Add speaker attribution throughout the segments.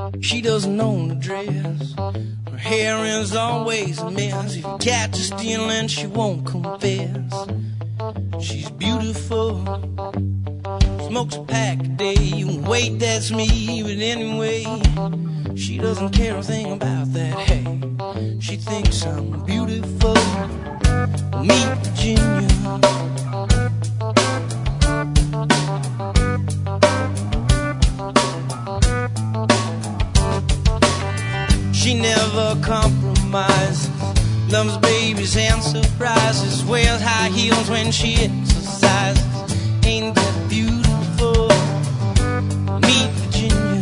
Speaker 1: She doesn't own a dress. Her hair is always a mess. If you catch her stealing, she won't confess. She's beautiful, smokes a pack a day. You can wait, that's me, but anyway, she doesn't care a thing about that. Hey, she thinks I'm beautiful. Meet Virginia. She never compromises, loves babies and surprises, wears high heels when she exercises. Ain't that beautiful? Meet Virginia.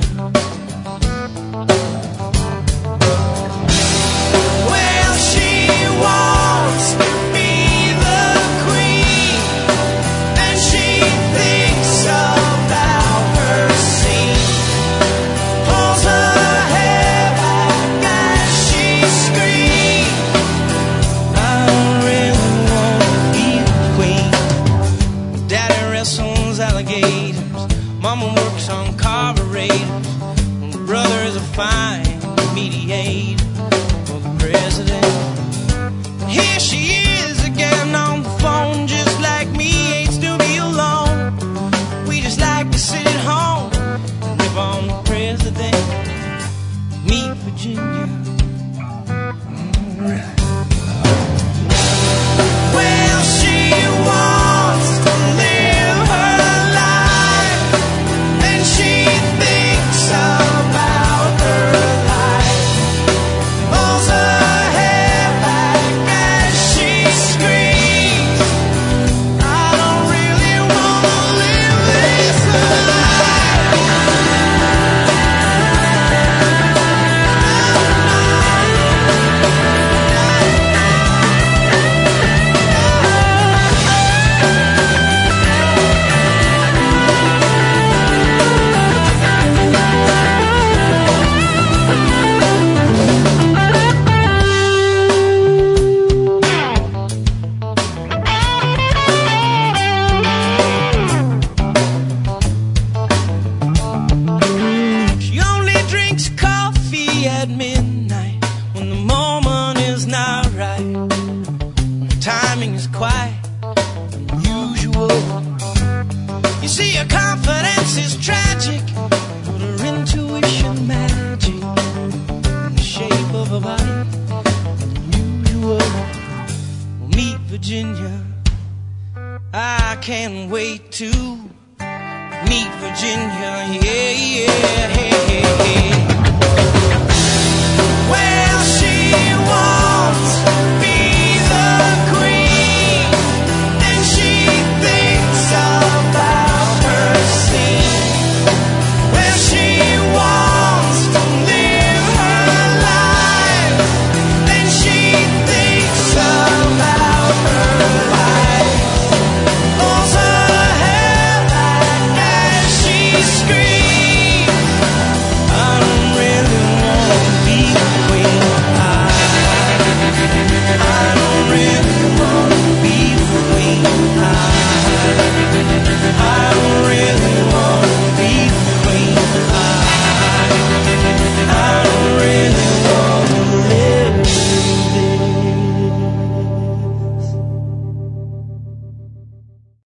Speaker 1: Well, she wants to be the queen, and she thinks about her scene. Pulls her hair back as she screams. I don't really want to be the queen. Daddy wrestles alligators, Mama works on carburetors, and brother is a fine mediator for the president. And here she is again on the phone, just like me, hates to be alone. We just like to sit at home and live on the president. Meet Virginia. Well, she wants to live her life, and she thinks about her life. Pulls her hair back as she screams. I don't really want to live this life. She only drinks coffee at midnight when the moment is not right. The timing is quite unusual. You see, her confidence is tragic, but her intuition magic in the shape of a body unusual. Well, meet Virginia. I can't wait to meet Virginia.